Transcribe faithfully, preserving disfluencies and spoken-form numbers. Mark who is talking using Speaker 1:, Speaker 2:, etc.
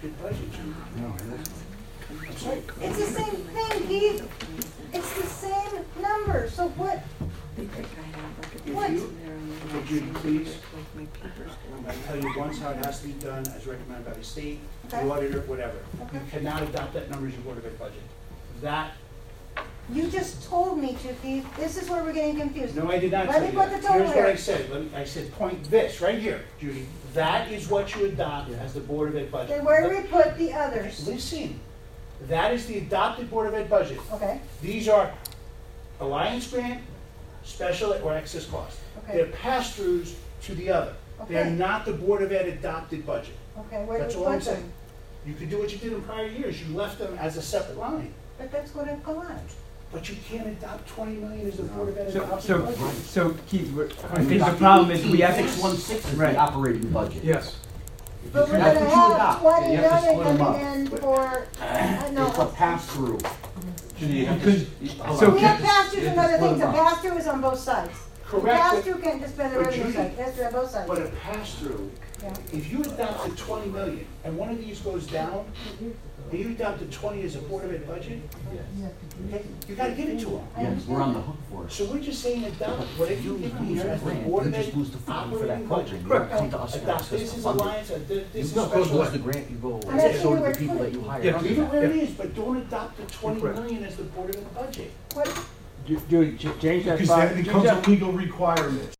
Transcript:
Speaker 1: adopted budget, Judy.
Speaker 2: No, it isn't.
Speaker 1: I'm sorry.
Speaker 3: It's the same thing, Keith. It's the same number, so what? What?
Speaker 1: If you, okay, Judy, please, I'll tell you once how it has to be done as recommended by the state, the
Speaker 3: Okay.
Speaker 1: auditor, whatever.
Speaker 3: Okay.
Speaker 1: You cannot adopt that number as your Board of Ed budget. That,
Speaker 3: You just told me to, Keith. This is where we're getting confused.
Speaker 1: no, I did not
Speaker 3: Let
Speaker 1: tell
Speaker 3: me
Speaker 1: you
Speaker 3: put
Speaker 1: that.
Speaker 3: the total
Speaker 1: Here's what
Speaker 3: here.
Speaker 1: I said. Let me, I said, point this, right here, Judy. That is what you adopt as the Board of Ed budget.
Speaker 3: Then where do we put the others?
Speaker 1: Listen, that is the adopted Board of Ed budget.
Speaker 3: Okay,
Speaker 1: These are Alliance grant, special or excess cost.
Speaker 3: Okay.
Speaker 1: They're pass-throughs to the other. They're
Speaker 3: Okay.
Speaker 1: not the Board of Ed adopted budget.
Speaker 3: okay, where
Speaker 1: That's
Speaker 3: do we
Speaker 1: all I'm
Speaker 3: put them?
Speaker 1: saying. You could do what you did in prior years. You left them as a separate line.
Speaker 3: But that's gonna come out.
Speaker 1: But you can't adopt twenty million as the Board of Ed
Speaker 4: So,
Speaker 1: adopted
Speaker 4: so,
Speaker 1: budget.
Speaker 4: so Keith, we're- I think the problem is we have
Speaker 2: Six
Speaker 4: to,
Speaker 2: one six is
Speaker 4: Right.
Speaker 2: the operating budget.
Speaker 5: Yes.
Speaker 3: But we're
Speaker 2: That's
Speaker 3: gonna
Speaker 2: what you
Speaker 3: have
Speaker 2: adopt.
Speaker 3: twenty
Speaker 2: You have to
Speaker 3: million
Speaker 2: split 'em
Speaker 3: coming
Speaker 2: up.
Speaker 3: in for, I know.
Speaker 2: It's a pass-through.
Speaker 4: because, so
Speaker 3: We have
Speaker 4: Keith,
Speaker 3: pass-throughs and other
Speaker 2: split
Speaker 3: things.
Speaker 2: 'em
Speaker 3: A
Speaker 2: up.
Speaker 3: pass-through is on both sides.
Speaker 1: Correct, but-
Speaker 3: Pass-through can't just be on the
Speaker 1: but
Speaker 3: revenue
Speaker 1: Judy-
Speaker 3: side, pass-through on both sides.
Speaker 1: But a pass-through,
Speaker 3: Yeah.
Speaker 1: if you adopted twenty million and one of these goes down, and you adopted twenty as a Board of Ed budget, okay, you gotta give it to them.
Speaker 2: Yes, we're on the hook for it.
Speaker 1: So we're just saying adopt whatever you give me here as the
Speaker 2: Grant,
Speaker 1: Board
Speaker 2: you
Speaker 1: of Ed
Speaker 2: just lose the funding for
Speaker 1: operating
Speaker 2: that
Speaker 1: budget.
Speaker 2: program. You don't come to us and
Speaker 1: Adopt
Speaker 2: ask us
Speaker 1: this
Speaker 2: to
Speaker 1: is
Speaker 2: fund it.
Speaker 1: alliance, uh, this this is
Speaker 2: You don't go
Speaker 1: special.
Speaker 2: to the grant, you go,
Speaker 3: I'm asking
Speaker 2: so
Speaker 3: you
Speaker 2: do
Speaker 3: where
Speaker 2: the people
Speaker 3: to
Speaker 2: that you
Speaker 3: put it.
Speaker 2: hire.
Speaker 5: Yeah,
Speaker 1: Leave it where it
Speaker 5: Yeah.
Speaker 1: is, but don't adopt the twenty
Speaker 5: Correct.
Speaker 1: million as the Board of Ed budget.
Speaker 3: What,
Speaker 4: Ju- Judy, ch- change that
Speaker 5: Because
Speaker 4: five.
Speaker 5: that
Speaker 4: change
Speaker 5: becomes
Speaker 4: that-
Speaker 5: a legal requirement.